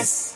Express.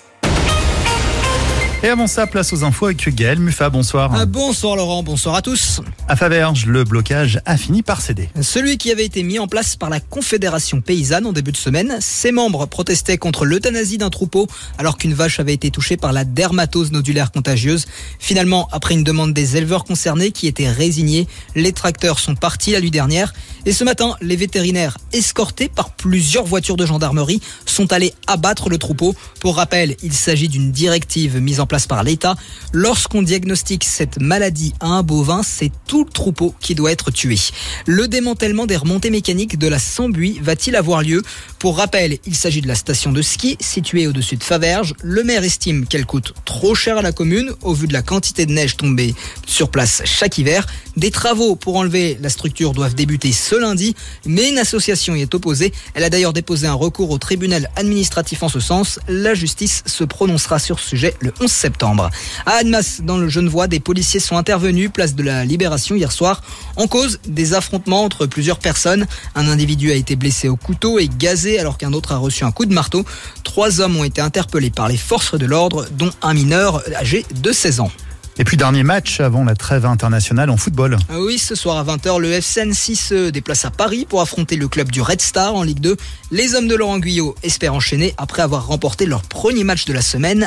Et avant ça, place aux infos avec Gaël Muffat, bonsoir. Bonsoir Laurent, bonsoir à tous. À Faverges, le blocage a fini par céder. Celui qui avait été mis en place par la Confédération paysanne en début de semaine, ses membres protestaient contre l'euthanasie d'un troupeau alors qu'une vache avait été touchée par la dermatose nodulaire contagieuse. Finalement, après une demande des éleveurs concernés qui étaient résignés, les tracteurs sont partis la nuit dernière. Et ce matin, les vétérinaires, escortés par plusieurs voitures de gendarmerie, sont allés abattre le troupeau. Pour rappel, il s'agit d'une directive mise en place par l'État. Lorsqu'on diagnostique cette maladie à un bovin, c'est tout le troupeau qui doit être tué. Le démantèlement des remontées mécaniques de la Sambuie va-t-il avoir lieu ? Pour rappel, il s'agit de la station de ski située au-dessus de Faverges. Le maire estime qu'elle coûte trop cher à la commune au vu de la quantité de neige tombée sur place chaque hiver. Des travaux pour enlever la structure doivent débuter ce lundi, mais une association y est opposée. Elle a d'ailleurs déposé un recours au tribunal administratif en ce sens. La justice se prononcera sur ce sujet le 11 septembre. À Annemasse, dans le Genevois, des policiers sont intervenus, place de la Libération hier soir. En cause, des affrontements entre plusieurs personnes. Un individu a été blessé au couteau et gazé alors qu'un autre a reçu un coup de marteau. 3 hommes ont été interpellés par les forces de l'ordre, dont un mineur âgé de 16 ans. Et puis dernier match avant la trêve internationale en football. Oui, ce soir à 20h, le FC Annecy se déplace à Paris pour affronter le club du Red Star en Ligue 2. Les hommes de Laurent Guyot espèrent enchaîner après avoir remporté leur premier match de la saison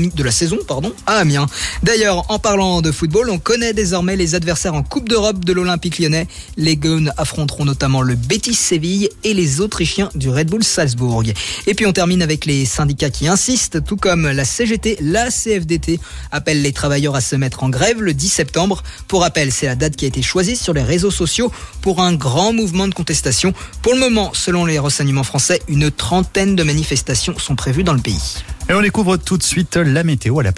à Amiens. D'ailleurs, en parlant de football, on connaît désormais les adversaires en Coupe d'Europe de l'Olympique Lyonnais. Les Gones affronteront notamment le Betis Séville et les Autrichiens du Red Bull Salzbourg. Et puis on termine avec les syndicats qui insistent, tout comme la CGT, la CFDT appellent les travailleurs à se mettre en grève le 10 septembre. Pour rappel, c'est la date qui a été choisie sur les réseaux sociaux pour un grand mouvement de contestation. Pour le moment, selon les renseignements français, une 30aine de manifestations sont prévues dans le pays. Et on découvre tout de suite la météo à la